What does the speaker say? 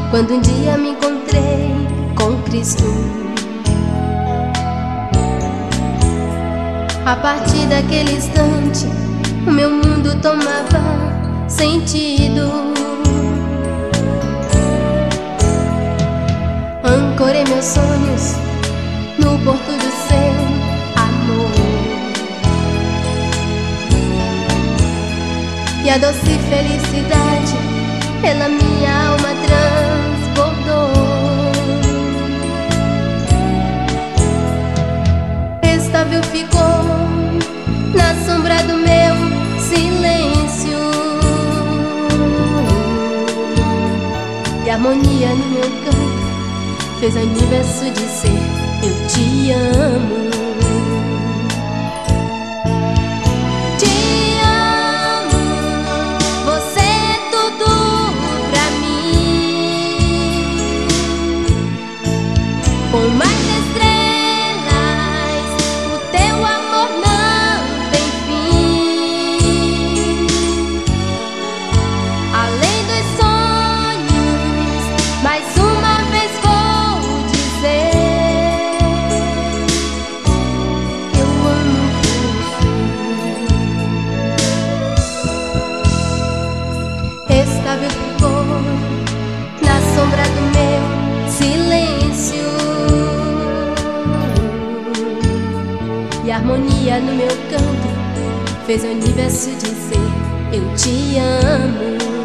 quando um dia me encontrei com Cristo. A partir daquele instante, o meu mundo tomava sentido. Ancorei meus sonhos no porto do seu amor, e a doce felicidade pela minha alma transbordou. Estável ficou na sombra do meu silêncio, e a harmonia no meu canto fez o universo dizer: eu te amo. Te amo, você é tudo pra mim. Com mais estrelas, o teu amor não tem fim. Além dos sonhos, mais uma vez vou dizer: eu amo você. Estável ficou na sombra do meu silêncio, e a harmonia no meu canto fez o universo dizer: eu te amo.